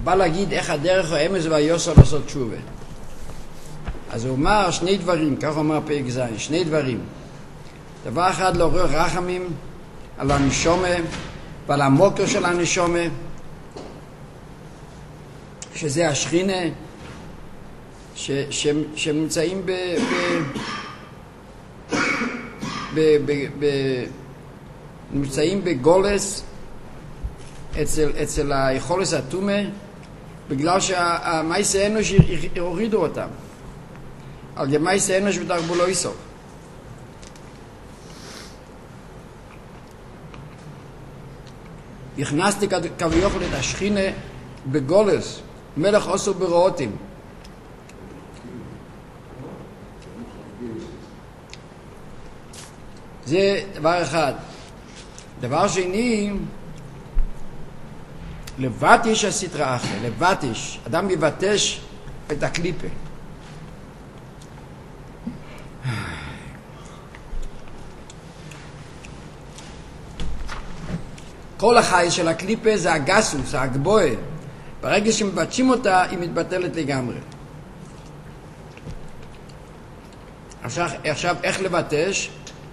בא להגיד איך הדרך האמס והיוסר לעשות תשובה. אז הוא אומר שני דברים, כך הוא אומר פרק ז', שני דברים. דבר אחד, לעורר רחמים על הנשומה ועל המוקר של הנשומה, שזה השכינה, שנמצאים נמצאים בגולס אצל היכולת התומה, בגלל שהמייסי אנוש הורידו אותם על ידי מייסי אנוש ותרבו לא יסוף. הכנסתי כביכול את השכינה בגולס, מלך עשו ברעותים. זה דבר אחד. דבר שני, לבטיש הסתרה אחרי, לבטיש, אדם יבטש את הקליפה. כל החי של הקליפה זה הגסוס, הגבוה. ברגע שמבטשים אותה, היא מתבטלת לגמרי. עכשיו איך לבטש?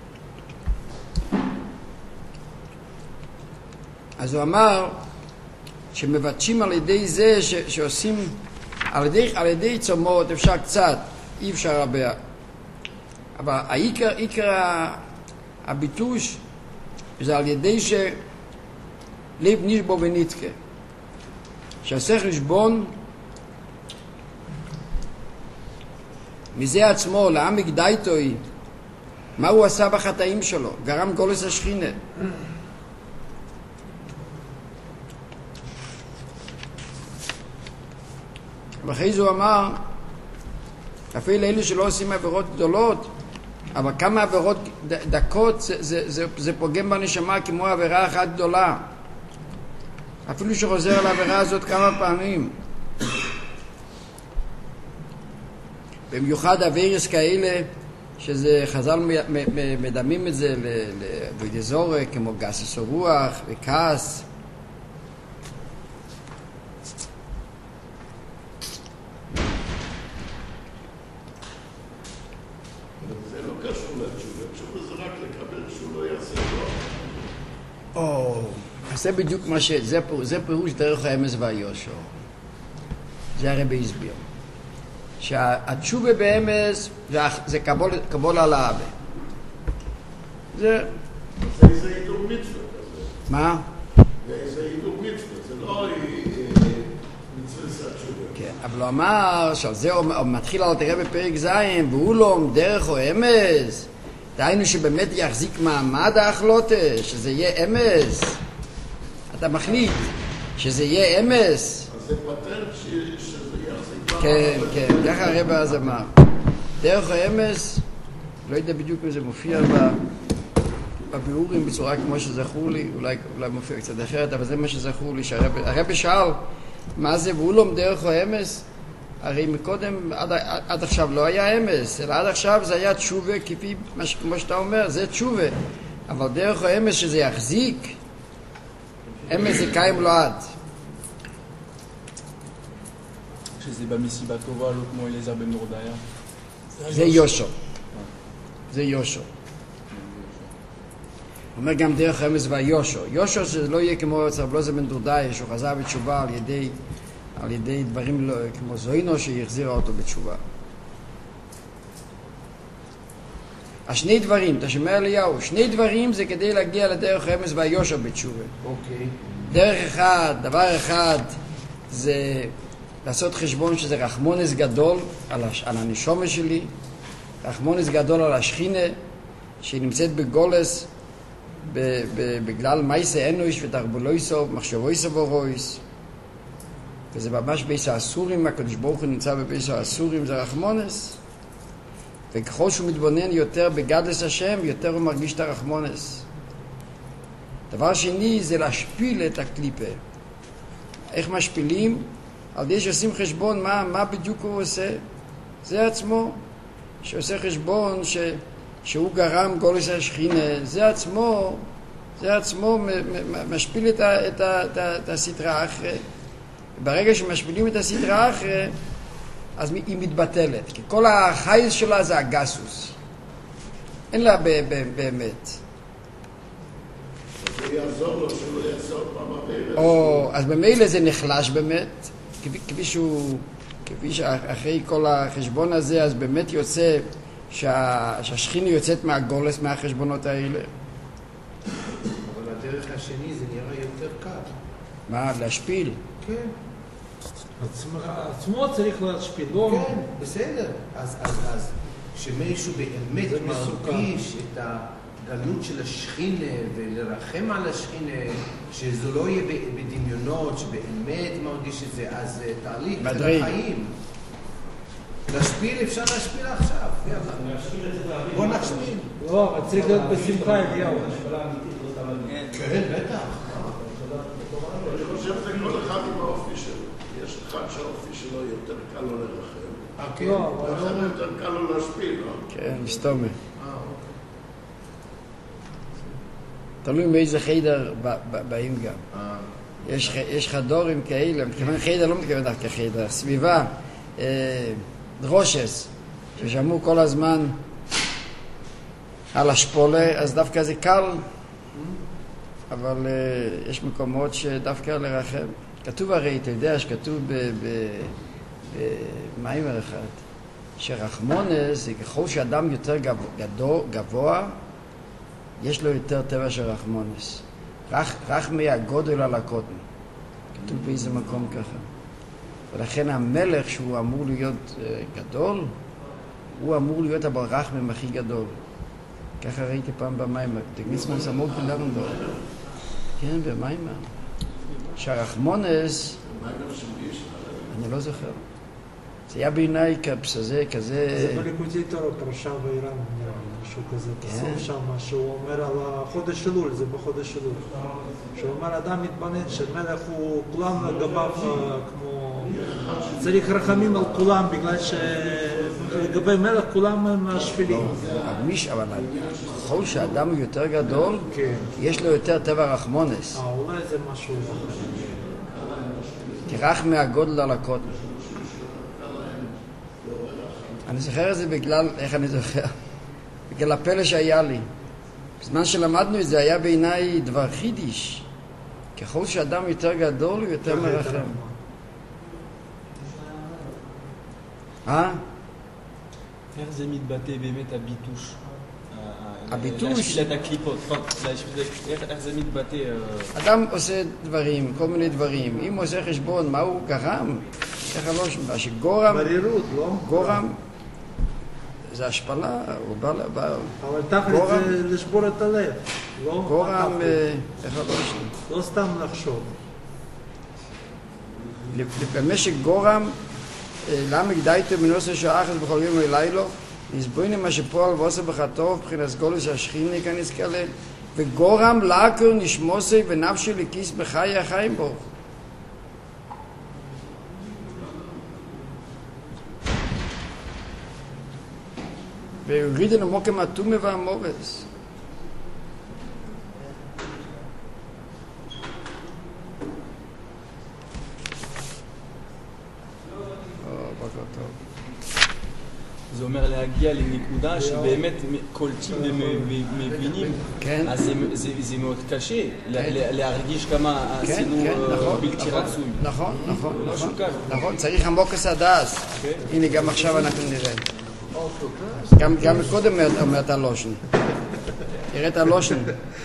אז הוא אמר שמבטשים על ידי זה שעושים, על ידי צומות אפשר קצת, אי אפשר הרבה. אבל העיקר הביטוש זה על ידי שלב נשבו ונתקה. שעושה חשבון מזה עצמו, לעמק דייטוי, מה הוא עשה בחטאים שלו, גרם גולס השכינה. ואחרי זה הוא אמר, אפילו אלו שלא עושים עבירות גדולות, אבל כמה עבירות דקות זה פוגם בנשמה כמו עבירה אחת גדולה. אפילו שחוזר על העבירה הזאת כמה פעמים. במיוחד עבירות כאלה, שזה חז"ל מדמים את זה לבדזורה, כמו גסס הרוח וכעס. זה בדיוק מה זה פירוש דרך האמס והיושר. זה הרבי הסביר. שהתשובה באמס זה קבול על האבא. זה הידור מצווה. מה? זה הידור מצווה, זה לא מצווה של התשובה. כן, אבל הוא אמר שעל זה הוא מתחיל על תראה בפרק ז' והוא לא דרך או אמס. דהיינו שבאמת יחזיק מעמד ההחלוטה, שזה יהיה אמס. אתה מחליט שזה יהיה אמס. אז זה פטנט שזה יחזיק. כן, כן, ככה הרב אז אמר. דרך האמס, לא יודע בדיוק אם זה מופיע בביאורים בצורה כמו שזכור לי, אולי מופיע קצת אחרת, אבל זה מה שזכור לי, שהרב שאל מה זה, והוא לא דרך האמס, הרי מקודם, עד עכשיו לא היה אמס, אלא עד עכשיו זה היה תשובה, כמו שאתה אומר, זה תשובה. אבל דרך האמס שזה יחזיק, אמס זה קיים לא עד. שזה במסיבה טובה, לא כמו אליעזר בן נורדיה. זה יושו. זה יושו. הוא אומר גם דרך האמס והיושו. יושו שזה לא יהיה כמו צרבלוזר בן נורדיה, שהוא חזר בתשובה על ידי דברים לא, כמו זוינו שהחזירה אותו בתשובה. השני דברים, אתה שומע אליהו, שני דברים זה כדי להגיע לדרך האמס והיושר בתשובה. אוקיי. דרך אחד, דבר אחד זה לעשות חשבון שזה רחמונס גדול על הנשומה שלי, רחמונס גדול על השכינה שנמצאת בגולס בגלל מייסה אנוש ותרבולויסו, מחשבויסו ורויס, וזה ממש בייס האסורים, הקדוש ברוך הוא נמצא בבייס האסורים, זה רחמונס, וככל שהוא מתבונן יותר בגדלס השם, יותר הוא מרגיש את הרחמונס. דבר שני זה להשפיל את הקליפה. איך משפילים? על ידי שעושים חשבון מה בדיוק הוא עושה. זה עצמו שעושה חשבון שהוא גרם גולס השכינה, זה עצמו משפיל את הסתרה אחרי. ברגע שמשפילים את הסדרה אחרי, אז היא מתבטלת, כי כל החייס שלה זה הגסוס. אין לה באמת. זה יעזור לו שלא יעשה עוד פעם הרבה. אז במילא זה נחלש באמת, כפי שאחרי כל החשבון הזה, אז באמת יוצא שהשכינה יוצאת מהגולס, מהחשבונות האלה. אבל הדרך השני זה נראה יותר קל. מה, להשפיל? כן. עצמו צריך להשפיל, לא? כן, בסדר. אז כשמישהו באמת מרגיש את הגלות של השכינה ולרחם על השכינה, שזה לא יהיה בדמיונות, שבאמת מרגיש את זה, אז תהליך של החיים. להשפיל, אפשר להשפיל עכשיו. בוא נשפיל. לא, אבל צריך להיות בשמחה, אליהו. כן, בטח. אני חושב שזה כל אחד עם האופי שלו. יש אחד שהאופי שלו יותר קל לו לרחם. כן. ואחר יותר קל לו להשפיל, לא? כן, מסתומה. תלוי מאיזה חיידר באים גם. יש חדורים כאלה, מכיוון חיידר לא מתכוון דווקא חיידר, סביבה, דרושס, ששמעו כל הזמן על השפולה, אז דווקא זה קל, אבל יש מקומות שדווקא לרחם. כתוב הרי, אתה יודע שכתוב במיימר אחד, שרחמונס, ככל שאדם יותר גבוה, יש לו יותר טבע של רחמונס. רחמי הגודל על הקוטן. כתוב באיזה מקום ככה. ולכן המלך שהוא אמור להיות גדול, הוא אמור להיות הרחמם הכי גדול. ככה ראיתי פעם במיימר. דגניסמן סמוק בלרנדור. כן, במיימר. שהרחמונס, אני לא זוכר. זה היה בעיניי כזה... זה בליקוטי תורה, פרשה ואיראן, משהו כזה. בסוף שם, שהוא אומר על החודש אלול, זה בחודש אלול. שהוא אומר, אדם מתבונן שמלך הוא כולם לגביו כמו... צריך רחמים על כולם, בגלל שלגבי מלך כולם הם שפלים. אבל ככל שאדם הוא יותר גדול, יש לו יותר טבע רחמונס. אולי זה משהו... כי רחמי הגודל על הקוטן. אני זוכר את זה בגלל, איך אני זוכר? בגלל הפלא שהיה לי. בזמן שלמדנו את זה היה בעיניי דבר חידיש. ככל שאדם יותר גדול הוא יותר מרחם. איך זה מתבטא באמת הביטוש? הביטוש? להשפיל את הקליפות. איך זה מתבטא? אדם עושה דברים, כל מיני דברים. אם הוא עושה חשבון, מה הוא גרם? איך לא שמה? שגורם... ברירות, לא? גורם... זה השפלה, הוא בא... אבל תכלית זה לשבור את הלב, לא? גורם... איך לא שמה? לא סתם לחשוב. במשך גורם, למה גדייתו מנוסה שאחת בכל יום ולילו, נסבוינים מה שפועל ועושה בחטוב, מבחינת גולוס השכין ניכנס כאלה, וגורם לעקר נשמוסי ונפשי לכיס בחיי החיים בו. והורידנו מוקם התומה והמורס. בוקר טוב. זה אומר להגיע לנקודה שבאמת קולטים ומבינים, אז זה מאוד קשה להרגיש כמה עשינו בלתי רצוי. נכון, צריך עמוק הדעת. הנה גם עכשיו אנחנו נראה. גם קודם אומרת הלושן. תראה את הלושן.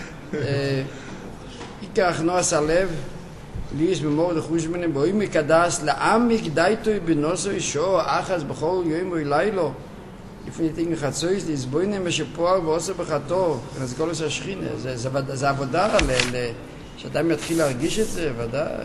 ייקח נועס הלב, ליס במורד החושבנים, בואי מקדס, לעם מקדייתו בנוסו אישו, אחז בכל יום ולילו, לפני תינג חצויס, לסבוינים משפועל ועושה בחתו, אז כל עושה שכינה, זה עבודה שאדם יתחיל להרגיש את זה, ודאי.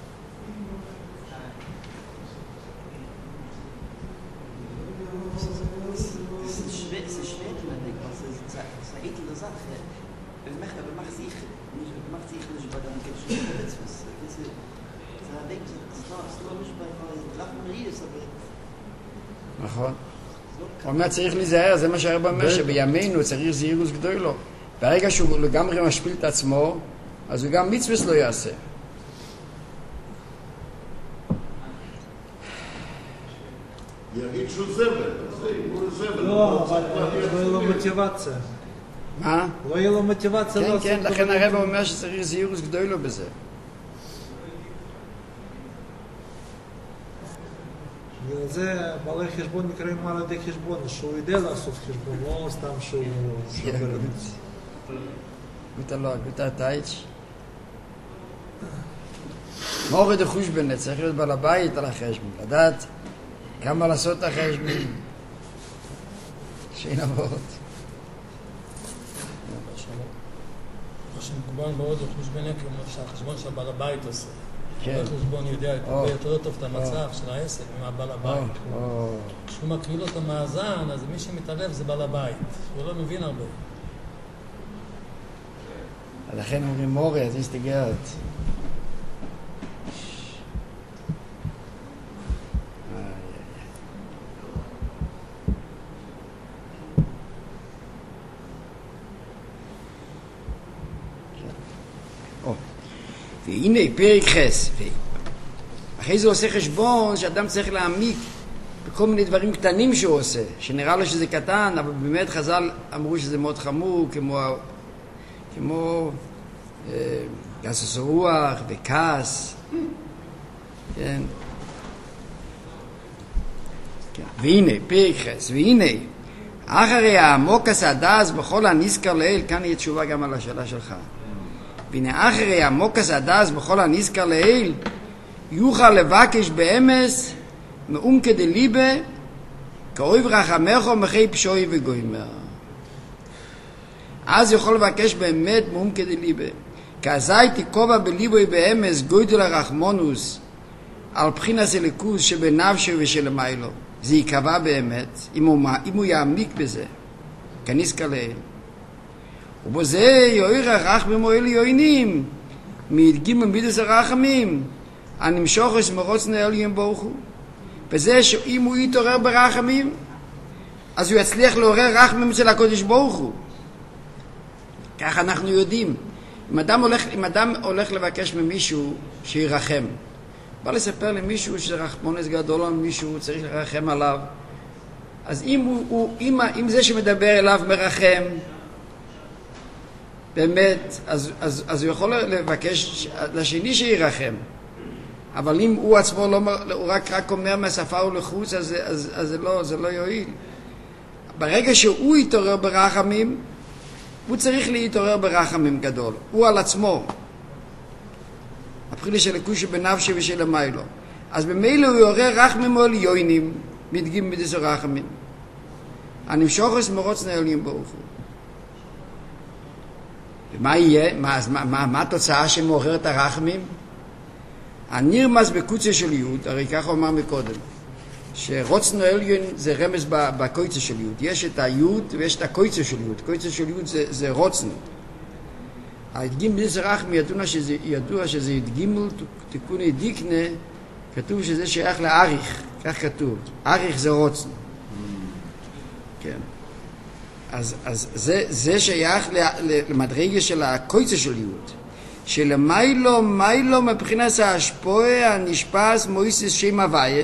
נכון. הוא אומר צריך להיזהר, זה מה שהרב אומר, שבימינו צריך זהירוס גדולו. ברגע שהוא לגמרי משפיל את עצמו, אז הוא גם מצווה לא יעשה. יגיד שהוא זבל, אז אם הוא זבל, לא, צריך אבל להניח לא יהיה לו תפילין. מוטיבציה. מה? לא יהיה לו מוטיבציה כן, לעשות כן, לכן דברים. הרב אומר שצריך זהירות גדולה בזה. בגלל זה בעלי חשבון נקראים בעלי חשבון, שהוא יודע לעשות חשבון, לא סתם שהוא שובר את זה. גוטה טייץ'. מורה דחושבנה, צריך להיות בעל הבית על החשבון, לדעת כמה לעשות את החשבון. שאין עבוד. מה שמקובל מאוד זה חושבנה כמו שהחשבון שהבעל הבית עושה. כן. החשבון יודע יותר טוב את המצב של העסק מהבעל הבית. כשהוא מקריא לו את המאזן, אז מי שמתעלב זה בעל הבית. הוא לא מבין הרבה. לכן אומרים מורה, אז הסתגרת. והנה פרק חס, אחרי זה עושה חשבון שאדם צריך להעמיק בכל מיני דברים קטנים שהוא עושה, שנראה לו שזה קטן, אבל באמת חז"ל אמרו שזה מאוד חמור, כמו גסות רוח וכעס, כן. והנה פרק חס, והנה אחרי העמוק הסעדס בכל הנזכר לאל, כאן יהיה תשובה גם על השאלה שלך. והנה אחרי המוקס הדס בכל הנזכר לאל יוכל לבקש באמס מעומקא דליבה כאוהב רחמך ומחי פשוי וגוימר. אז יכול לבקש באמת מעומקא דליבה כאזי תקובע בליבוי באמס גודל הרחמונוס על בחינס הליכוז שבנפשו ושלמיילו. זה יקבע באמת אם הוא יעמיק בזה כנזכר לאל. ובזה יויר הרחמים או אלי יוינים מידגים במידס הרחמים הנמשוך מרוץ נעלים ברוך הוא. בזה שאם הוא יתעורר ברחמים אז הוא יצליח לעורר רחמים אצל הקודש ברוך הוא. כך אנחנו יודעים. אם אדם הולך לבקש ממישהו שירחם, בא לספר למישהו שרחמונס גדול על מישהו צריך לרחם עליו, אז אם זה שמדבר אליו מרחם באמת, אז הוא יכול לבקש לשני שירחם. אבל אם הוא עצמו הוא רק אומר מהשפה ולחוץ, אז זה לא יועיל. ברגע שהוא יתעורר ברחמים, הוא צריך להתעורר ברחמים גדול. הוא על עצמו. הבחינה של הכוש בנפשי ושל המיילו. אז במילא הוא יעורר רחמים או ליונים, מדגים בדס הרחמים. הנמשוך מרוץ נעלים ברוך הוא. ומה יהיה? מה התוצאה שמעורר את הרחמים? הנרמז בקוצה של יוד, הרי ככה אמר מקודם, שרוצנו עליון זה רמז בקוצה של יוד. יש את היוד ויש את הקוצה של יוד. קוצה של יוד זה רוצנו. ההדגים בדס הרחמים ידוע שזה הדגימול תיקוני דיקנה, כתוב שזה שייך לאריך, כך כתוב. אריך זה רוצנו. כן. אז זה שייך למדרגה של הקויצה של יוד, שלמיילו מבחינת ההשפועה הנשפס מויסס שם הוויה.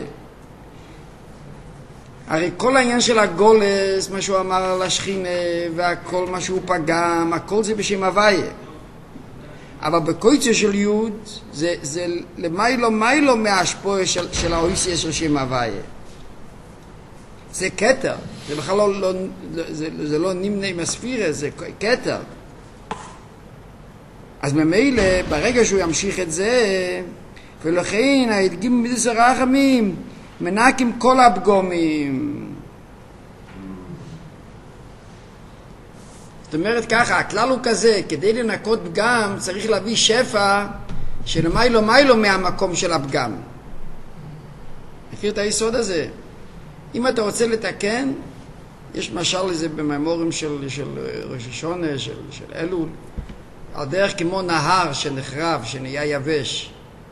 הרי כל העניין של הגולס, מה שהוא אמר על השכינה והכל מה שהוא פגם, הכל זה בשם הוויה. אבל בקויצה של יוד זה למיילו מההשפועה של האויסיה של שם הוויה. זה קטר, זה בכלל זה לא נמנה עם הספירה, זה קטר. אז ממילא, ברגע שהוא ימשיך את זה, ולכן ההדגים במידס הרחמים מנקים כל הפגומים. זאת אומרת ככה, הכלל הוא כזה, כדי לנקות פגם צריך להביא שפע שלמיילו מהמקום של הפגם. מכיר את היסוד הזה? אם אתה רוצה לתקן, יש משל לזה במאמורים של ראש השונה, של אלול, על דרך כמו נהר שנחרב, שנהיה יבש.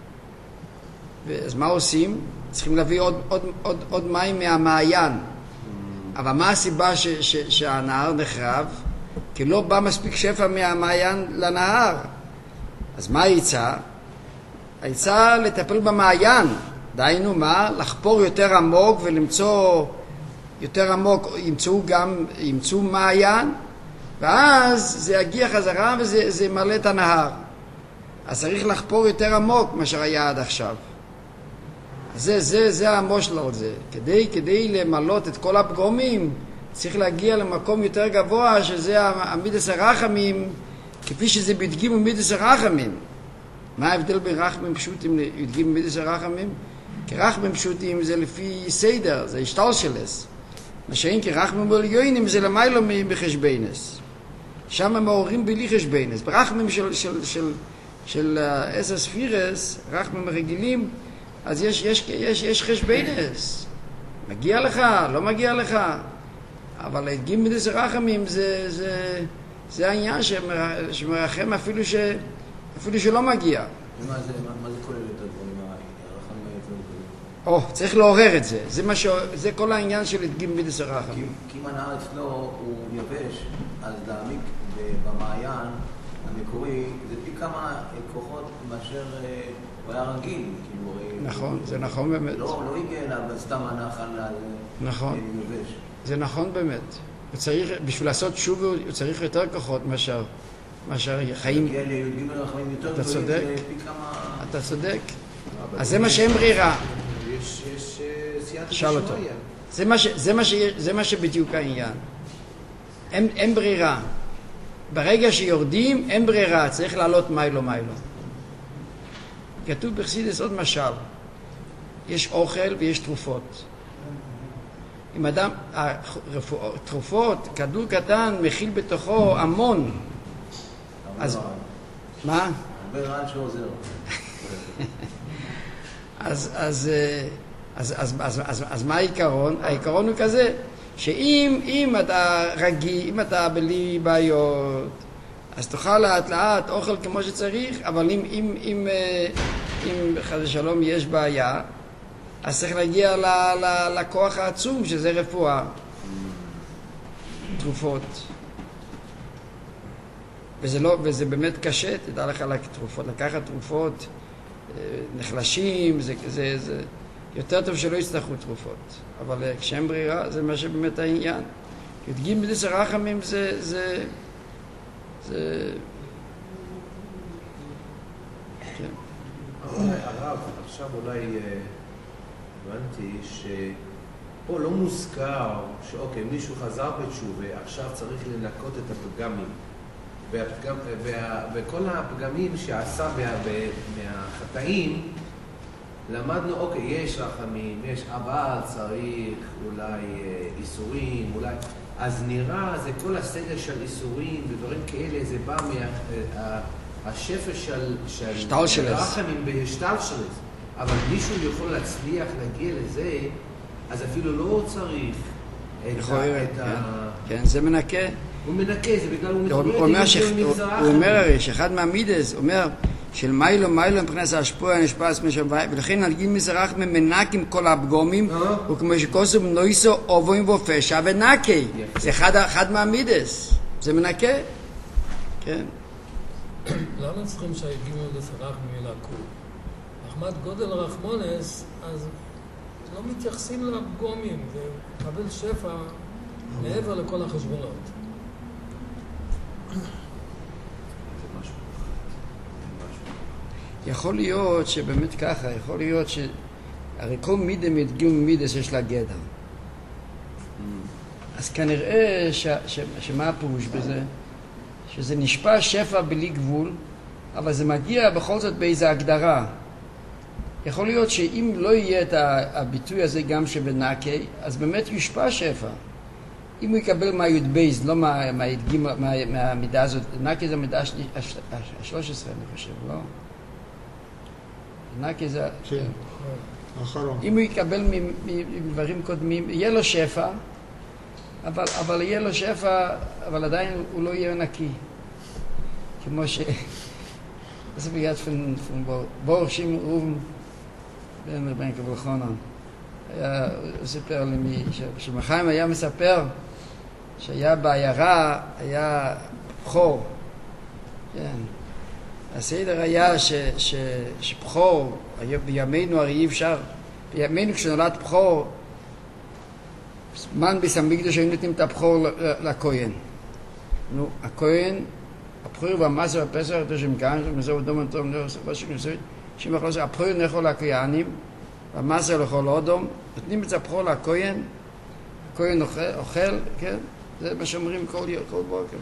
אז מה עושים? צריכים להביא עוד מים מהמעיין. אבל מה הסיבה שהנהר נחרב? כי לא בא מספיק שפע מהמעיין לנהר. אז מה העצה? העצה לטפל במעיין, דהיינו מה? לחפור יותר עמוק ולמצוא יותר עמוק, ימצאו מעיין, ואז זה יגיע חזרה וזה ימלא את הנהר. אז צריך לחפור יותר עמוק מאשר היה עד עכשיו. זה המושל על זה. כדי למלות את כל הפגומים, צריך להגיע למקום יותר גבוה, שזה המידס הרחמים, כפי שזה בדגים ומידס הרחמים. מה ההבדל בין רחמים פשוטים לדגים ומידס הרחמים? כי רחמים פשוטים זה לפי סדר, זה השתלשלס. מה שאין כי רחמים עליונים זה למיילו בחשבנס. שם הם מעוררים בלי חשבנס. ברחמים של 10 ספירס, רחמים רגילים, אז יש חשבנס. מגיע לך, לא מגיע לך. אבל להדגים מידס הרחמים זה העניין שמרחם אפילו שלא מגיע. מה זה כולל את הדברים? צריך לעורר את זה. זה כל העניין של להדגים מידס הרחמים. כי אם הנהר אצלו הוא יבש, אז להעמיק במעיין המקורי זה פי כמה כוחות מאשר הוא היה רגיל. נכון, זה נכון באמת. לא הגיע אליו סתם הנחל נכון. יבש. זה נכון באמת. בשביל לעשות שוב הוא צריך יותר כוחות מאשר חיים. אתה צודק. אתה צודק. אז זה מה שאין ברירה. יש סייעתא שאל אותו. זה מה שבדיוק העניין. אין ברירה. ברגע שיורדים אין ברירה, צריך לעלות מיילו. כתוב בחסידות עוד משל. יש אוכל ויש תרופות. אם אדם, תרופות, כדור קטן מכיל בתוכו המון. אז מה? הרבה רעל שעוזר. אז מה העיקרון? העיקרון הוא כזה, שאם אתה רגיל, אם אתה בלי בעיות, אז תאכל לאט לאט אוכל כמו שצריך, אבל אם חס ושלום יש בעיה, אז צריך להגיע לכוח העצום שזה רפואה, תרופות. וזה באמת קשה, תדע לך לקחת תרופות, נחלשים, זה יותר טוב שלא יצטרכו תרופות. אבל כשאין ברירה, זה מה שבאמת העניין. ידגים מידס הרחמים זה כן. הרב, עכשיו אולי הבנתי שפה לא מוזכר שאוקיי, מישהו חזר בתשובה, עכשיו צריך לנקות את הפגמים. וכל הפגמים שעשה מהחטאים, למדנו, אוקיי, יש רחמים, אבל צריך אולי איסורים, אולי... אז נראה, זה כל הסדר של איסורים ודברים כאלה, זה בא מהשפע של רחמים בהשתלשלס. אבל מישהו יכול להצליח להגיע לזה, אז אפילו לא צריך את כן, זה מנקה. הוא מנקה, זה בגלל הוא מתמודד הוא אומר הרי שאחד מהמידס אומר של מיילו מבחינת ההשפוע הנשפע ולכן נדגים מזרח ממנקים כל הפגומים וכמו שכוסו נויסו אובוים ופשע ונקי. זה אחד מהמידס, זה מנקה. כן. למה צריכים שהגיעו לסרח מלעקו? מחמת גודל רחמונס, אז לא מתייחסים לפגומים, זה מקבל שפע מעבר לכל החשבונות. יכול להיות שבאמת ככה, יכול להיות הרי כל מידה מדגים מידה שיש לה גדר. אז כנראה שמה הפירוש בזה? שזה נשפע שפע בלי גבול, אבל זה מגיע בכל זאת באיזו הגדרה. יכול להיות שאם לא יהיה את הביטוי הזה גם שבנקי, אז באמת יושפע שפע. אם הוא יקבל מהיוד בייז, לא מהמידה הזאת, נקי זה המידה ה-13 אני חושב, לא? נקי זה... כן, האחרון. אם הוא יקבל מדברים קודמים, יהיה לו שפע, אבל יהיה לו שפע, אבל עדיין הוא לא יהיה נקי. כמו ש... זה בגלל בור שם רובן בן קבל חונן. הוא סיפר למי, שמחיים היה מספר שהיה בעיירה, היה בחור. כן. הסדר היה שבחור, בימינו הרי אי אפשר בימינו כשנולד בכור, זמן ביס המקדש היו נותנים את הבכור לכהן. נו, הכהן, הבכור והמסר והפסח, תושם כאן, שמזהו דומן טוב, הבכור נאכול לכהנים, והמסר לכל אודום, נותנים את הבכור לכהן, הכהן אוכל, כן? זה מה שאומרים כל בוקר,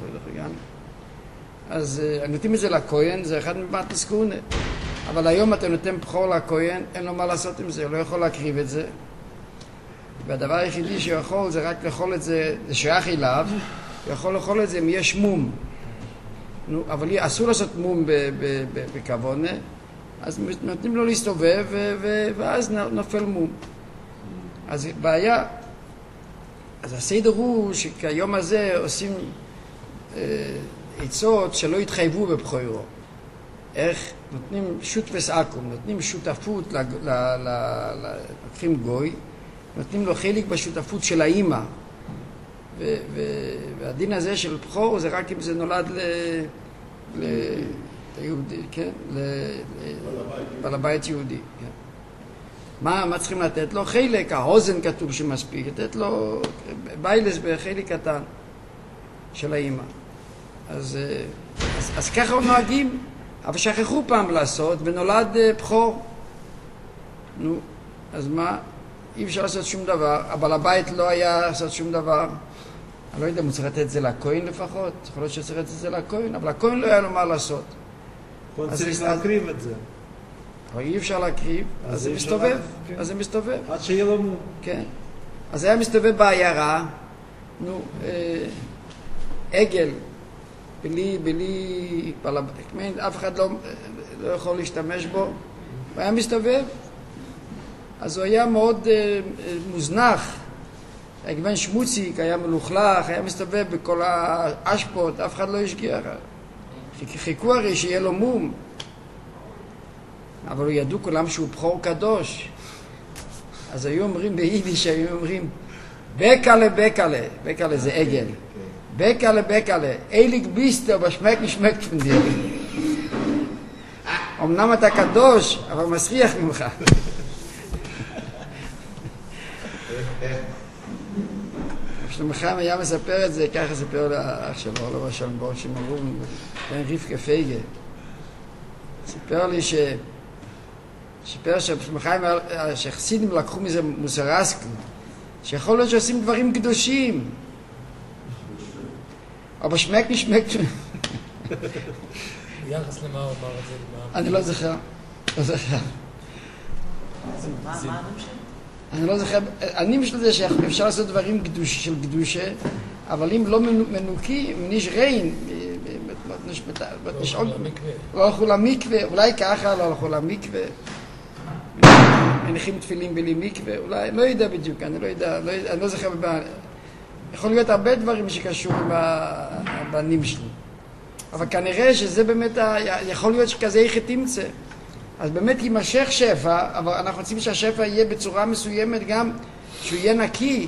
אז נותנים את זה לכהן, זה אחד ממתנס כהונה. אבל היום אתה נותן בכור לכהן, אין לו מה לעשות עם זה, הוא לא יכול להקריב את זה. והדבר היחידי שהוא יכול זה רק לאכול את זה, זה שייך אליו, הוא יכול לאכול את זה אם יש מום. אבל אסור לעשות מום בכוונה, אז נותנים לו להסתובב ואז נופל מום. אז בעיה. אז הסדר הוא שכיום הזה עושים עצות שלא יתחייבו בבכורו. איך? נותנים שוטפס אקום, נותנים שותפות, לוקחים גוי, נותנים לו חלק בשותפות של האמא. והדין הזה של בכור זה רק אם זה נולד ליהודי, כן? לבעל הבית יהודי. כן. מה צריכים לתת לו? חלק, ההוזן כתוב שמספיק, לתת לו ביילס בחלק קטן של האמא. אז ככה נוהגים, אבל שכחו פעם לעשות ונולד בכור. נו, אז מה? אי אפשר לעשות שום דבר, אבל הבית לא היה לעשות שום דבר. אני לא יודע אם הוא צריך לתת את זה לכהן לפחות, יכול להיות שצריך לתת את זה לכהן, אבל הכהן לא היה לו מה לעשות. הוא צריך להקריב את זה. אבל אי אפשר להקריב, אז זה מסתובב, אז זה מסתובב. עד שיהיה לו מום. כן. אז היה מסתובב בעיירה, נו, עגל, בלי אף אחד לא יכול להשתמש בו, הוא היה מסתובב, אז הוא היה מאוד מוזנח, הגוון שמוציק, היה מלוכלך, היה מסתובב בכל האשפות, אף אחד לא השגיח. חיכו הרי שיהיה לו מום, אבל הוא ידעו כולם שהוא בכור קדוש. אז היו אומרים ביידיש, היו אומרים בקלה, בקלה זה עגל, בקלה, איליק ביסטר, בשמק נשמק פנדיר. אמנם אתה קדוש, אבל מסריח ממך. שלמה חיים היה מספר את זה, ככה ספר לאח שלו, לא בשלם בו, שמרו בן רבקה פייגה. סיפר לי שסיפר ששלמה חיים, שחסידים לקחו מזה מוסרסקו, שיכול להיות שעושים דברים קדושים. אבל שמק נשמק... ביחס למה הוא אמר את זה? אני לא זוכר. מה הנם שם? אני לא זוכר, אני של זה שאפשר לעשות דברים של קדושה, אבל אם לא מנוקים, נשרין, לא הלכו למקווה, אולי ככה לא הלכו למקווה, מניחים תפילים בלי מקווה, אולי, לא יודע בדיוק, אני לא יודע, אני לא זוכר, יכול להיות הרבה דברים שקשורים בנים שלי, אבל כנראה שזה באמת, יכול להיות שכזה איך תמצא. אז באמת יימשך שפע, אבל אנחנו רוצים שהשפע יהיה בצורה מסוימת גם, שהוא יהיה נקי.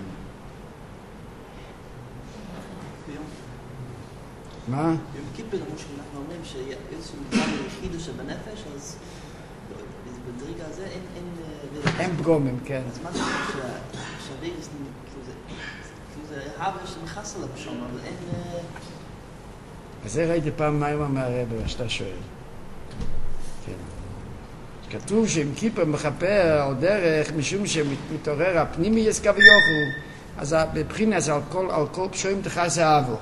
מה? יום כיפר, כמו שאנחנו אומרים, שאיזשהו דבר יחידו שבנפש, אז בדרגה הזה אין... אין פגומים, כן. אז מה זה שווה, זה הווה שנכנס עליו שם, אבל אין... אז זה ראיתי פעם מים מהרב, שאתה שואל. כן. כתוב שאם כיפר מכפר על דרך משום שמתעורר הפנימי יסקה ויוכו, אז בבחינס על כל פשועים תכעס אהבו.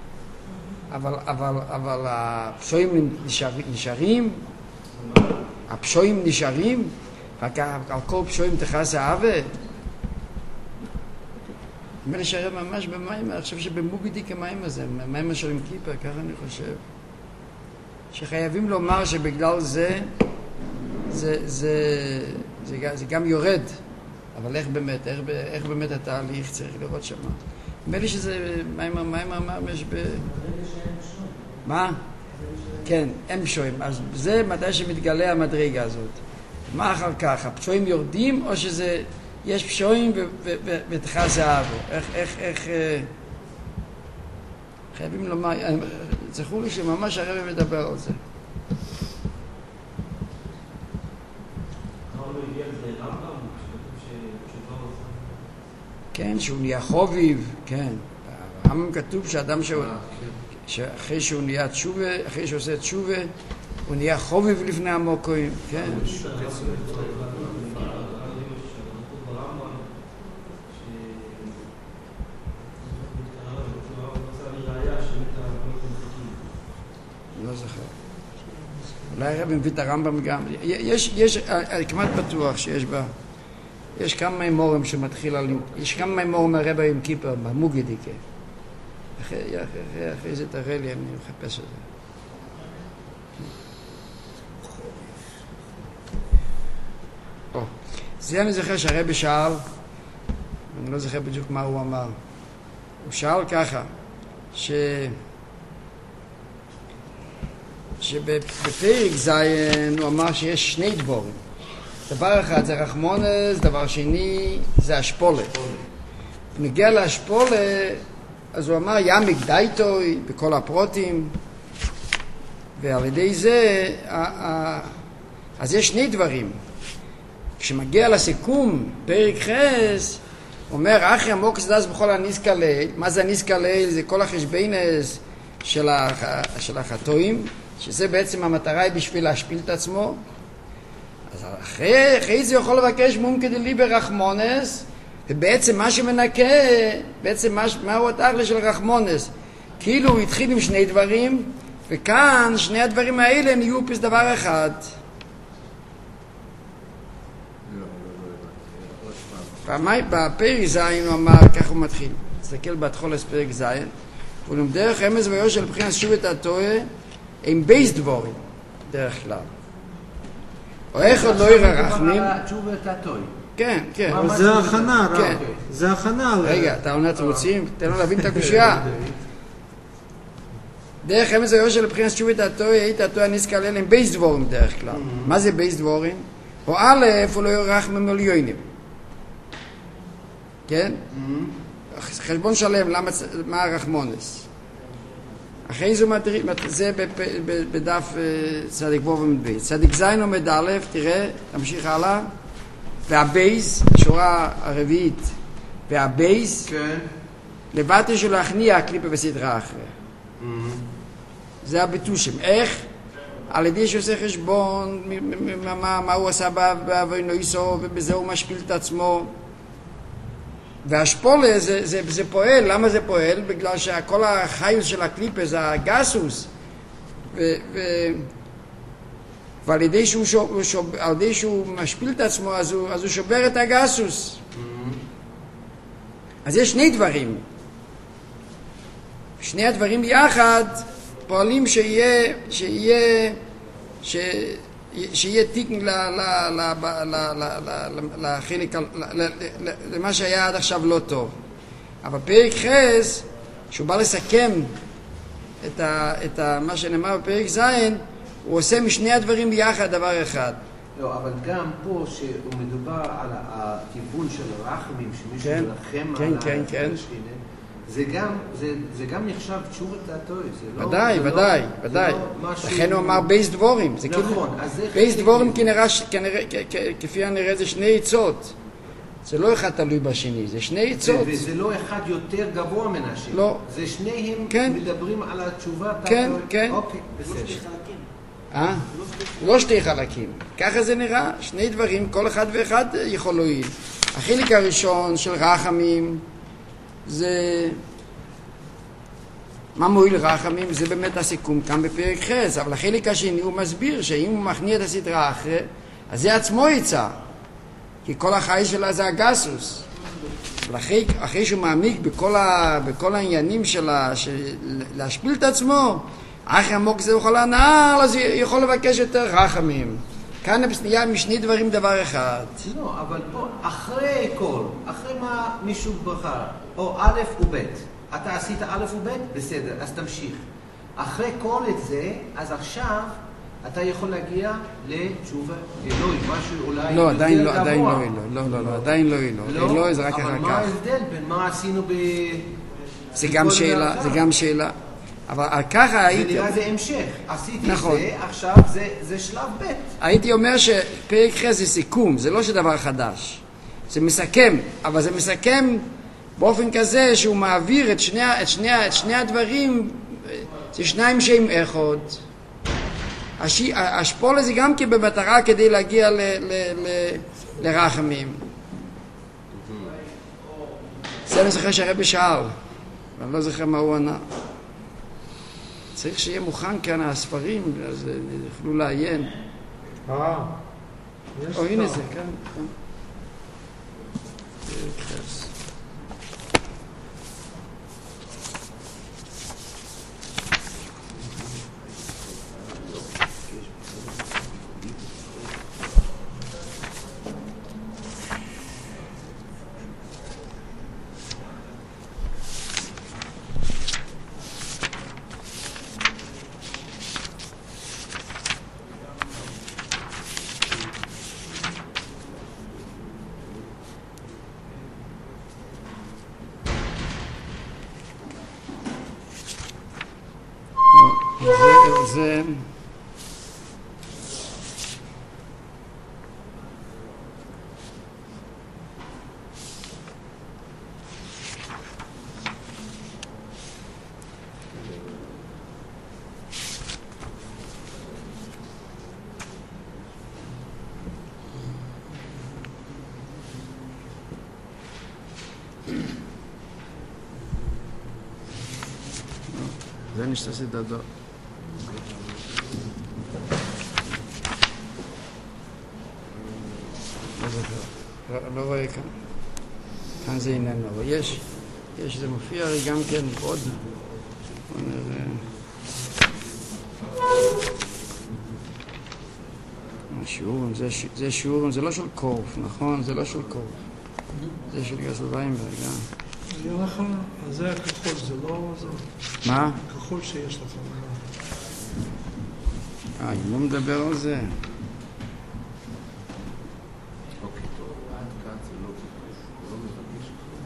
אבל הפשועים נשארים, הפשועים נשארים, רק על כל פשועים תכעס אהבה. אני נשאר ממש במים, אני חושב שבמוגדי כמים הזה, מים של עם כיפר, ככה אני חושב. שחייבים לומר שבגלל זה זה גם יורד, אבל איך באמת התהליך צריך לראות שם. נדמה לי שזה מים ממש מה? כן, אין פשועים. אז זה מתי שמתגלה המדרגה הזאת. מה אחר כך? הפשועים יורדים או שזה יש פשועים ותכעס אהבו? איך חייבים לומר, זכור לי שממש הרב מדבר על זה. לא הגיע לזה רמב"ם? כן, שהוא נהיה חוביב, כן. הרמב"ם כתוב שאדם שאחרי שהוא נהיה תשובה, אחרי שהוא עושה תשובה, הוא נהיה חוביב לפני המוקוים, כן. לא זוכר. אולי הרב מביא את הרמב"ם גם. יש, כמעט בטוח שיש בה, יש כמה מימורים שמתחיל על, יש כמה מימורים מהרב עם כיפר, במוגדיקה. אחרי זה תראה לי, אני מחפש את זה. זה אני זוכר שהרב שאל, אני לא זוכר בדיוק מה הוא אמר. הוא שאל ככה, שבפרק זין הוא אמר שיש שני דבורים. דבר אחד זה רחמונס, דבר שני זה אשפולה. נגיע לאשפולה, אז הוא אמר ימיק דייטוי בכל הפרוטים, ועל ידי זה, אז יש שני דברים. כשמגיע לסיכום, פרק חס, אומר אחרי עמוק סדס בכל הניסקה ליל. מה זה הניסקה ליל? זה כל החשבינס של החטואים, שזה בעצם המטרה היא בשביל להשפיל את עצמו. אז אחרי זה יכול לבקש מום כדי לי ברחמונס, ובעצם מה שמנקה, בעצם מהו התכלה של רחמונס? כאילו הוא התחיל עם שני דברים, וכאן שני הדברים האלה נהיו פס דבר אחד. בפרק זין הוא אמר, כך הוא מתחיל, תסתכל בהתחולת פרק זין, הוא לומד דרך אמס ויושר לבחינת שוב את הטועה, עם בייס דבורים, דרך כלל. או איך עוד לא יראה רחמים? שוב את הטועה. כן, כן. אבל זה הכנה, כן. זה הכנה. רגע, אתה עונה תרוצים? תן לו להבין את הקושייה. דרך אמס ויושר לבחינת שוב את הטועה, היית הטועה ניסקה ליל עם בייס דבורים דרך כלל. מה זה בייס דבורים? או א', הוא לא יראה רחמים עליונים. כן? חשבון שלם, מה הרחמונס? אחרי זה בדף צדיק בו ומדבי. צדיק זין עומד א', תראה, תמשיך הלאה. והבייס, השורה הרביעית, והבייס, לבטה של להכניע קליפה בסדרה אחרי. זה הביטושים. איך? על ידי שעושה חשבון, מה הוא עשה באבוינויסו, ובזה הוא משפיל את עצמו. והשפולה זה פועל. למה זה פועל? בגלל שכל החיוס של הקליפה זה הגסוס, ועל ידי שהוא משפיל את עצמו אז הוא שובר את הגסוס. אז יש שני דברים, שני הדברים יחד פועלים שיהיה תיקן לחלק, למה שהיה עד עכשיו לא טוב. אבל פרק חס, שהוא בא לסכם את מה שנאמר בפרק זין, הוא עושה משני הדברים ביחד דבר אחד. לא, אבל גם פה שהוא מדובר על הכיוון של רחמים, שמישהו מרחם על השכינה, זה גם נחשב תשורת הטועה. ודאי. לכן הוא אמר בייס דבורים. נכון. בייס דבורים כפי הנראה זה שני עצות. זה לא אחד תלוי בשני, זה שני עצות. וזה לא אחד יותר גבוה מן השני. לא. זה שניהם מדברים על התשובה. כן. אוקיי, בסדר. לא שתי חלקים. ככה זה נראה. שני דברים, כל אחד ואחד יכול להועיל. החלק הראשון של רחמים, זה מה מועיל רחמים? זה באמת הסיכום כאן בפרק חס. אבל החלק השני הוא מסביר שאם הוא מכניע את הסדרה אחרי, אז זה עצמו יצא, כי כל החי שלה זה הגסוס. אחרי שהוא מעמיק בכל העניינים שלה, להשפיל את עצמו, אחרי עמוק זה יכול להנעל, אז יכול לבקש יותר רחמים. כאן נהיה משני דברים דבר אחד. לא, אבל פה אחרי כל, אחרי מה מישהו בחר, או א' וב', אתה עשית א' וב', בסדר, אז תמשיך. אחרי כל את זה, אז עכשיו אתה יכול להגיע לתשובה אלוהי, משהו אולי לא, עדיין לא, עדיין לא. אלוהי זה רק אחר כך. אבל מה ההבדל בין מה עשינו זה גם שאלה. אבל ככה הייתי... זה נראה זה המשך. עשיתי נכון. זה, עכשיו זה שלב ב'. הייתי אומר שפרק חס זה סיכום, זה לא שדבר חדש. זה מסכם, אבל זה מסכם באופן כזה שהוא מעביר את שני הדברים, זה שניים שהם אחד. השפולה זה גם כן במטרה כדי להגיע לרחמים. זה אני זוכר שהרבי שאל, ואני לא זוכר מה הוא ענה. צריך שיהיה מוכן כאן הספרים, אז יוכלו לעיין. או הנה זה, כאן. זה נשתעשי דדו. לא רואה כאן. כאן זה איננו, אבל יש, זה מופיע גם כן עוד. בוא נראה. שיעורים, זה שיעורים, זה לא של קורף, נכון? זה לא של קורף. זה של גסל ויינברג, יהיה לך, זה הכחול, זה לא... מה? הכחול שיש לך. אם הוא מדבר על זה. אוקיי, טוב. עד כאן זה לא מבקש.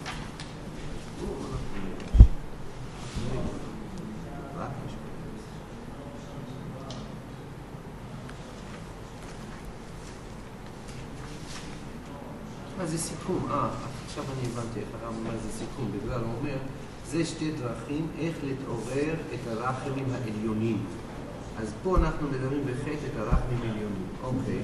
זה סיכום. עכשיו אני הבנתי איך הרב אומר זה סיכום. בגלל הוא אומר, זה שתי דרכים איך להתעורר את הרחמים העליונים. אז פה אנחנו מדברים בחטא את הרחמים העליונים. אוקיי.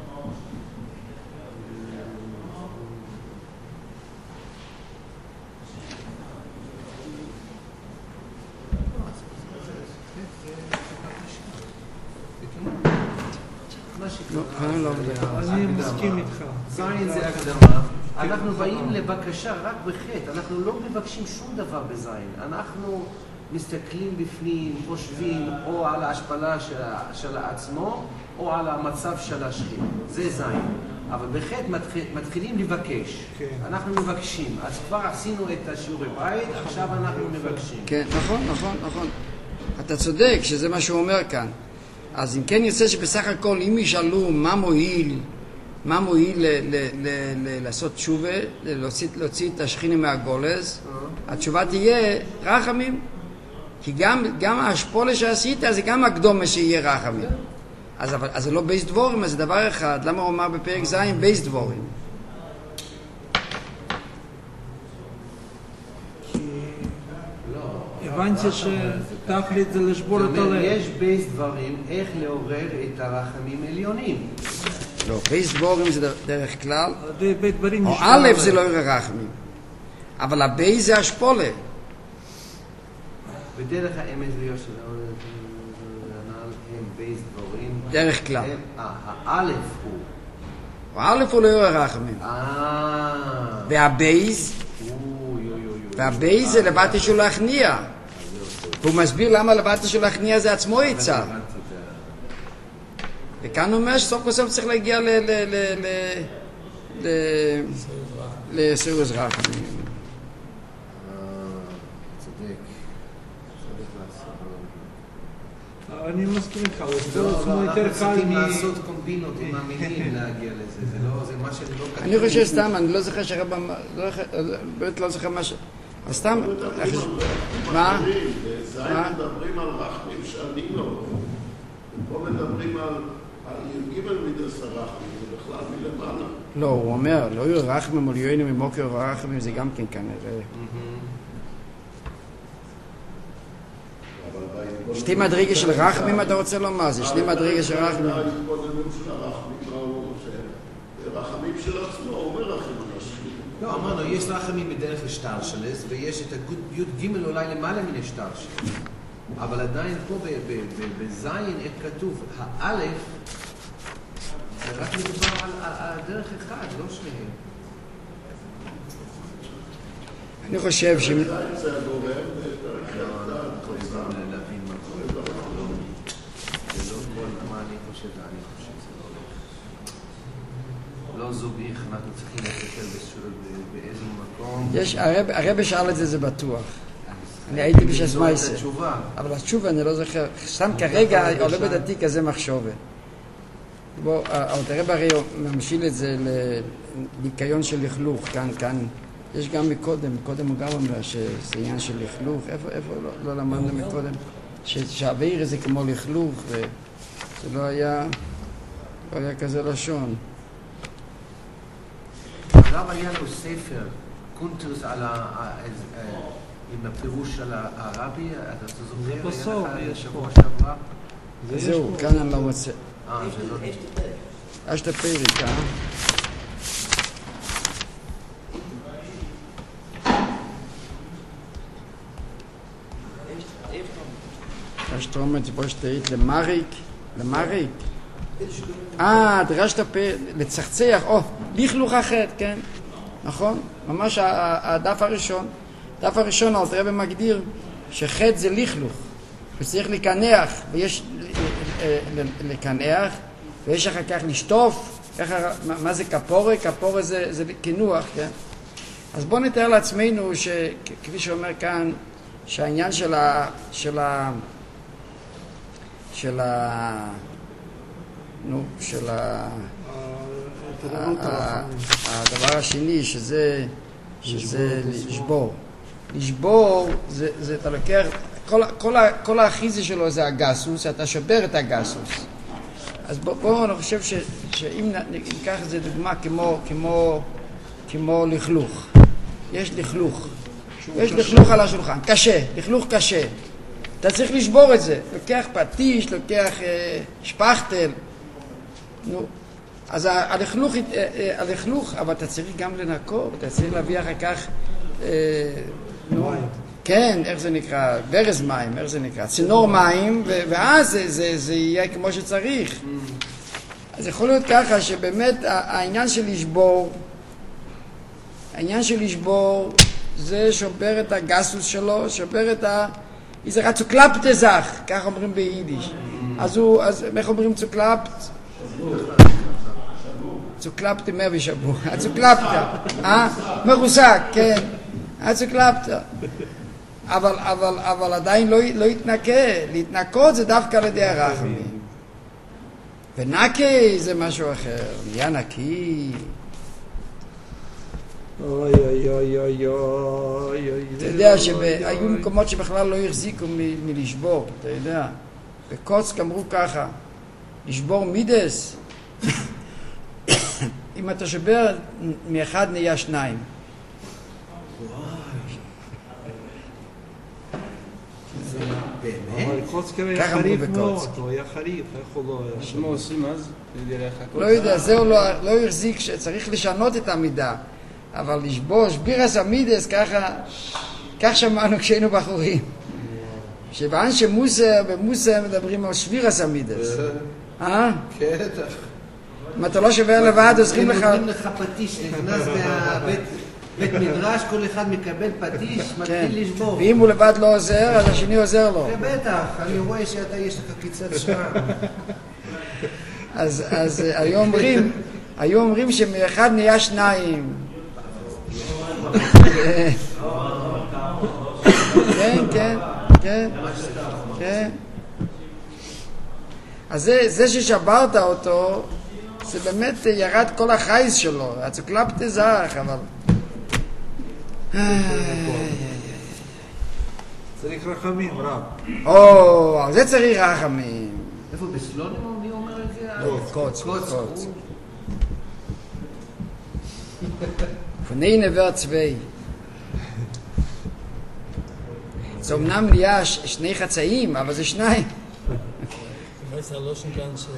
אני מסכים איתך. זין זה הקדמה. אנחנו באים לבקשה רק בחטא. אנחנו לא מבקשים שום דבר בזין. אנחנו מסתכלים בפנים, חושבים או על ההשפלה של עצמו או על המצב של השכין. זה זין. אבל בחטא מתחילים לבקש. אנחנו מבקשים. אז כבר עשינו את השיעורי בית, עכשיו אנחנו מבקשים. כן, נכון. אתה צודק שזה מה שהוא אומר כאן. אז אם כן יוצא שבסך הכל אם ישאלו מה מועיל לעשות תשובה, להוציא את השכינה מהגולז, התשובה תהיה רחמים. כי גם ההשפולה שעשית זה גם הקדומה שיהיה רחמים. אז זה לא בייס דבורים, אז זה דבר אחד. למה הוא אמר בפרק ז' בייס דבורים? הבנתי שתכלית זה לשבור את הלב. יש בייס דברים איך לעורר את הרחמים עליונים. לא, בייס דבורים זה דרך כלל. או א' זה לא יראה רחמים. אבל הבייס זה השפולה. בדרך האמת ויושר הם בייס דבורים. דרך כלל. האלף הוא. האלף הוא לא יראה רחמים. והבייס זה לבטה של להכניע. והוא מסביר למה לבטה של להכניע זה עצמו יצא. וכאן הוא אומר שסוף כל סוף צריך להגיע לסירוס רחמים. אני מסכים איתך, אנחנו צריכים לעשות קומבינות עם המילים להגיע לזה, זה מה שאני לא כתוב. אני חושב סתם, אני לא זוכר שהרבא, באמת לא זוכר מה ש... אז סתם... מה? זין מדברים על רחמים שאני לא. פה מדברים על י"ג מידס הרחמים, זה בכלל מלמעלה. לא, הוא אומר, לא יהיו רחמים או ליוענו ממוקר רחמים, זה גם כן כנראה. שתי מדרגה של רחמים אתה רוצה לומר, זה שני מדרגה של רחמים. ההתבוננות של הרחמים, מה הוא עושה? רחמים של עצמו, הוא אומר רחמים על השכינה. לא, אמרנו, יש רחמים בדרך השטרשלס, ויש את י' ג' אולי למעלה מן השטרשלס. אבל עדיין פה בזין, איך כתוב, האלף, זה רק מדובר על דרך אחד, לא שניהם. אני חושב ש... זה הגורם, להבין מה קורה. זה לא כל מה אני חושב, זה לא זוג איך, אנחנו צריכים להסתכל באיזה מקום. הרב שאל את זה, זה בטוח. אני הייתי בשס מייסר. אבל התשובה אני לא זוכר. סתם כרגע עולה בדעתי כזה מחשובה. בוא, הרב הרי ממשיל את זה לניקיון של לכלוך, כאן. יש גם מקודם הוא גם אומר שזה עניין של לכלוך. איפה לא למדנו מקודם? שהעביר זה כמו לכלוך, וזה לא היה כזה לשון. הרב היה לו ספר, קונטרס עם הפירוש של הרבי, אתה זוכר? בסוף, יש שבוע שעברה? זהו, כאן אני לא מוצא. זה לא נשתתף. יש את הפרק, יש תרומת פה שתהית למריק. דרשת לצחצח, לכלוך אחר, כן, נכון? ממש הדף הראשון. דף הראשון, אלתר רבי מגדיר שחטא זה לכלוך, וצריך לקנח, ויש לקנח, ויש אחר כך לשטוף, מה זה כפורה? כפורה זה קינוח, כן? אז בואו נתאר לעצמנו, כפי שאומר כאן, שהעניין של הדבר השני, שזה לשבור. לשבור, זה אתה לוקח, כל האחיזה שלו זה הגסוס, אתה שובר את הגסוס. אז בואו אני חושב שאם ניקח את זה דוגמה כמו לכלוך. יש לכלוך על השולחן, קשה, לכלוך קשה. אתה צריך לשבור את זה, לוקח פטיש, לוקח שפכטל. אז הלכלוך, אבל אתה צריך גם לנקות, אתה צריך להביא אחר כך, כן, איך זה נקרא? ברז מים, איך זה נקרא? צינור מים, ואז זה יהיה כמו שצריך. אז יכול להיות ככה שבאמת העניין של לשבור, זה שובר את הגסוס שלו, שובר את איזה צוקלפט זך, כך אומרים ביידיש. אז איך אומרים צוקלפט? צוקלפט מר ושבור. הצוקלפט, מרוסק, כן. הצוקלפט. אבל עדיין לא יתנקה. להתנקות זה דווקא על ידי הרחמים. ונקי זה משהו אחר. נהיה נקי. אתה יודע שהיו מקומות שבכלל לא החזיקו מלשבור, אתה יודע. בקוצק אמרו ככה, לשבור מידס, אם אתה שובר מאחד נהיה שניים. אבל קוצקר היה חריף מאוד, הוא היה חריף, איך הוא לא היה? מה עושים אז? לא יודע, זהו לא החזיק, צריך לשנות את המידה. אבל לשבור, שבירס המידס, כך שמענו כשהיינו בחורים. שבאנשי במוסר מדברים על שבירס המידס. כן. אם אתה לא שובר לבד, עוזרים לך... נותנים לך פטיש, נכנס בית מדרש, כל אחד מקבל פטיש, מתחיל לשבור. ואם הוא לבד לא עוזר, אז השני עוזר לו. בטח, אני רואה שאתה יש לך קיצת שעה. אז היו אומרים שמאחד נהיה שניים. כן. אז זה ששברת אותו, זה באמת ירד כל החייס שלו. הצוקלפט זך, אבל... צריך רחמים, רב. זה צריך רחמים. איפה בסלונים מי אומר את זה? קוץ. von einer wird zwei. זה אמנם נהיה שני חצאים, אבל זה שניים. אני weiß הלושן כאן שזה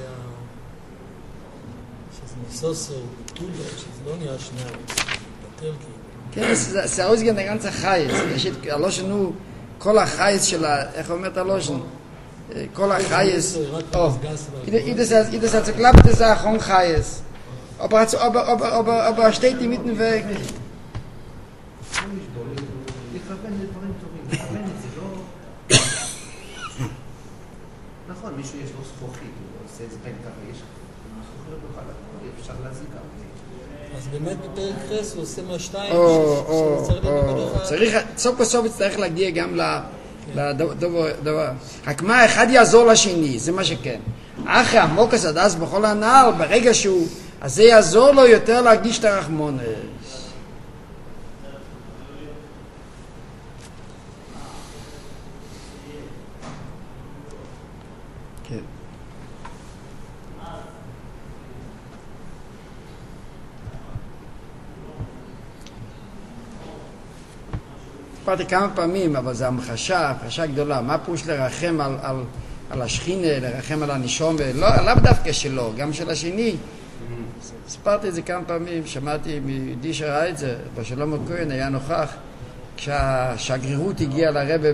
ניסוסו, טולו, שזה לא נהיה שניים, בטל כאילו. כן, זה ausgehen der ganze חייס. הלושן הוא כל החייס של איך אומרת הלושן? כל החייס. Ides hat so klappte Sache und Chayes. Aber steht die mitten weg. לכוון לדברים טובים, לכוון את זה לא... נכון, מישהו יש לו זכוכית, הוא עושה את זה בין ככה, יש זכוכית בכלל, אפשר להזיק גם. אז באמת בפרק חס הוא עושה מהשתיים, צריך, סוף בסוף יצטרך להגיע גם לדבר. רק מה, אחד יעזור לשני, זה מה שכן. אחרי המוקס הדס בכל הנעל, ברגע שהוא, אז זה יעזור לו יותר להרגיש את הרחמונס. כן. סיפרתי כמה פעמים, אבל זו המחשה גדולה. מה פירוש לרחם על השכינה, לרחם על הנשום, לאו דווקא שלו, גם של השני. סיפרתי את זה כמה פעמים, שמעתי מיהודי שראה את זה, בשלום הכהן היה נוכח, כשהשגרירות הגיעה לרבא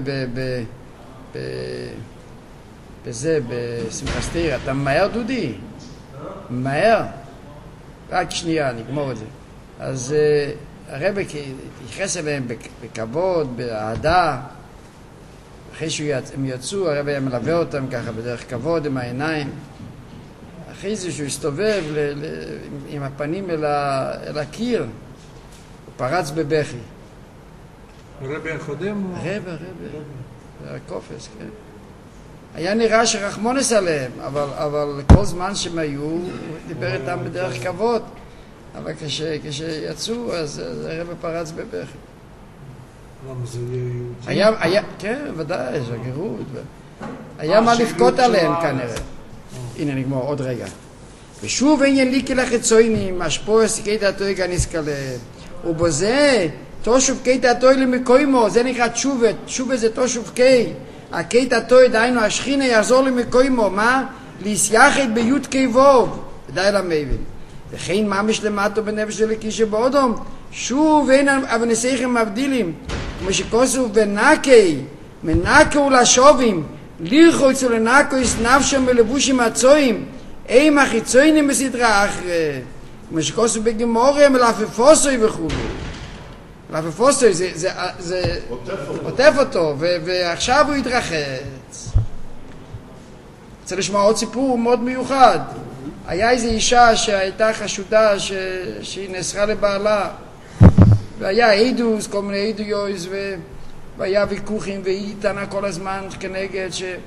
בזה, בשמחת תורה. אתה ממהר דודי? ממהר? רק שנייה, נגמור את זה. אז הרבא התייחס אליהם בכבוד, באהדה. אחרי שהם יצאו, הרבא היה מלווה אותם ככה בדרך כבוד עם העיניים. אחרי זה שהוא הסתובב עם הפנים אל הקיר, הוא פרץ בבכי. הרבא הקודם? הרבא. הקופס, כן. היה נראה שרחמונס עליהם, אבל כל זמן שהם היו, הוא דיבר איתם בדרך כבוד. אבל כשיצאו, אז הרבא פרץ בבכי. למה זה יהיה יהודי? כן, ודאי, שגרירות. היה מה לבכות עליהם כנראה. הנה נגמור, עוד רגע. ושוב עניין ליקי לחצוינים, השפועס קייטה טוי גניסקלה. ובזה, תושוב קייטה טוי למקוימו, זה נקרא תשובת, תשובת זה תושוב קי. הקייטה טוי, דהיינו, השכינה יחזור למקוימו, מה? להסייחת ביוד קי ווב, ודאי למבין. וכן ממש למטו בנפש של לקי שבאודום, שוב אין אבנסיכם מבדילים, כמו שכוסוף בנקי, מנקו לשובים, לרחוץ ולנקו נפשם בלבושים הצועים, איים החיצוינים בסדרה אחרי, כמו שכוסוף בגמורה מלאפפוסוי וכו'. מלאפפוסוי זה עוטף אותו, ועכשיו הוא התרחץ. רוצה לשמוע עוד סיפור מאוד מיוחד. היה איזו אישה שהייתה חשודה שהיא נאסרה לבעלה, והיה עדוס, כל מיני עדויות, והיה ויכוחים, והיא טענה כל הזמן כנגד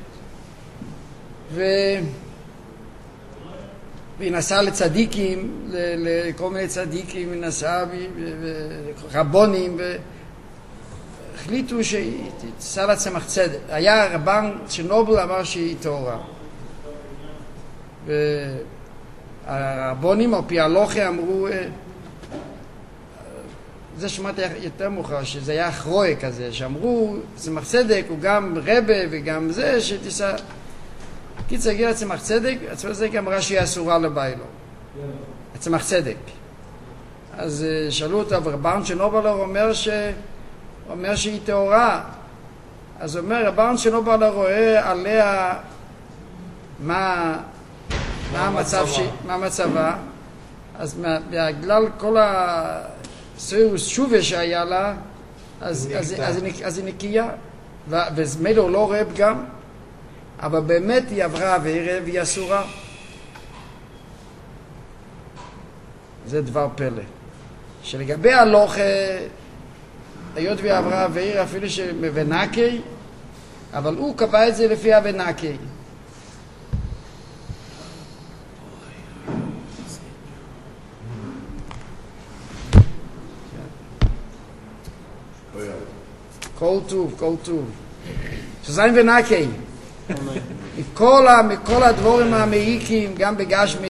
והיא נסעה לצדיקים, לכל מיני צדיקים, היא נסעה רבונים, והחליטו שהיא תצא לצמח צדק. היה רבן צ'רנוביל אמר שהיא טהורה. והרבונים על פי הלוכה אמרו, זה שמעתי יותר מאוחר, שזה היה אחרוי כזה, שאמרו, צמח צדק הוא גם רבא וגם זה, שתיסע... קיצר הגיע לצמח צדק, הצמח צדק אמרה שהיא אסורה לביילו. הצמח צדק. אז שאלו אותו, רבן צ'רנובלר אומר שהיא טהורה. אז אומר, רבן צ'רנובלר רואה עליה מה מצבה. אז בגלל כל הסירוס שובה שהיה לה, אז היא נקייה. ומילא הוא לא רב גם, אבל באמת היא עברה וערב והיא אסורה. זה דבר פלא. שלגבי הלוכה, היות והיא עברה וערב אפילו שמבנקי, אבל הוא קבע את זה לפי הבנקי. כל טוב. שזיים ונקי. מכל הדבורים המעיקים, גם בגשמי,